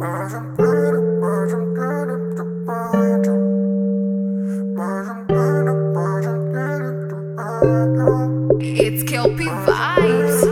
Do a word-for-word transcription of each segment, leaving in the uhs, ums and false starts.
It's Kelpie Vibes.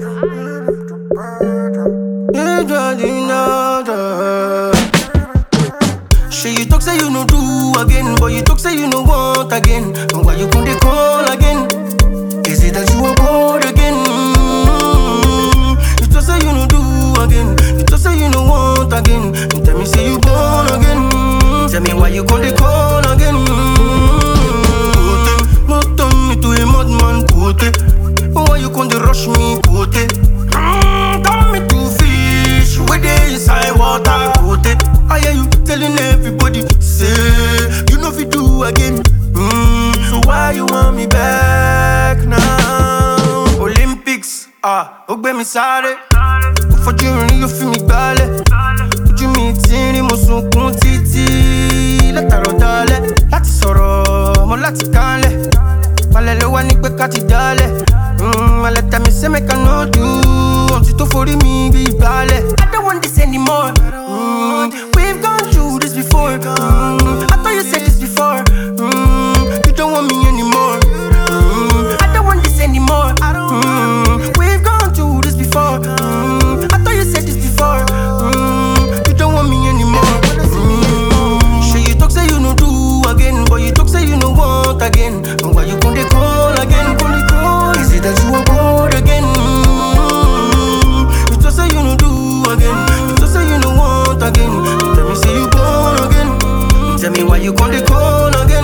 She you talk say you no do again, but you talk say you no want again. And why you come dey call again? Is it that you are bored again? Mm-hmm. You talk say you no do again, you talk say you no want again. You tell me say you born again. Mm-hmm. Tell me why you come dey call again? Mm-hmm. No turn me to a madman, put it. Why you come dey rush me, put it? Mm, turn me to fish, with the inside water, put it. I hear you telling everybody, say you know if you do again. Mm, so why you want me back now? Olympics, ah, ogbe mi sáré. Kò fojú rin yóò fi mi gbálẹ̀. Ojú mi ti rí mo sunkún títí látàrọ̀ dalẹ̀. Láti sọ̀rọ̀ mo láti kánlẹ̀. Balẹ̀ ló wá ní pé ká ti dálẹ̀. Malẹ̀ tẹ̀ mí sẹ́mi kan náà dùn. Ohun tí tó forí mi bí ìgbálẹ̀. I don't want this anymore. Mm, we've gone through this before. Mm, I thought you said this before. Mm, you don't want me anymore. Mm, I don't want this anymore. Mm, we've gone through this before. Mm, I thought you said this before. Mm, you don't want me anymore. Mm, sure you talk say you no do again, but you talk say you no want again. And why you come dey call again? Is it that you are bored again? Mm, you talk say you no do again. You talk say you no want again. You tell me say you born again. You tell me why you come dey call again?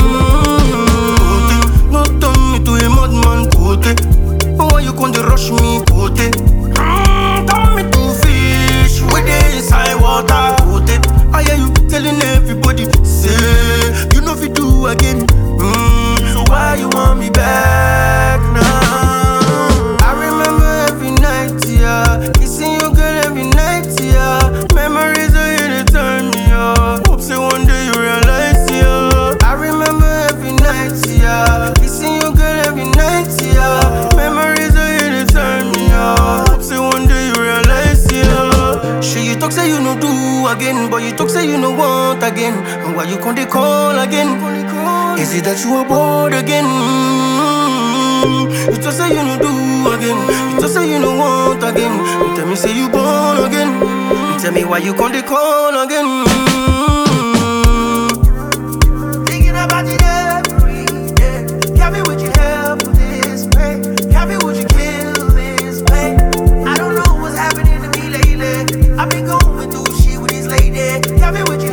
Mm, no turn me to a madman, put it. Why you come dey rush me, put it? Mm, turn me to fish with the inside water, put it. I hear you telling everybody, say you know if you do again. Mm, so why you want me back now? I remember every night, yeah, kissing your girl every night, yeah. Memories are here to turn me up. Hope say one day you realize, yeah. I remember every night, yeah, kissing your girl every night, yeah. Memories are here to turn me up. Hope say one day you realize, yeah. Sure you talk say you no do again, but you talk say you no want again. And why you come dey call again? Is it that you are bored again? Mm, you talk say you no do again, you talk say you no want again. You tell me say you born again. You tell me why you come dey call again? Mm, thinking about you every day. Tell me would you help with this pain? Tell me would you kill this pain? I don't know what's happening to me lately. I've been going through shit with this lady. Tell me would you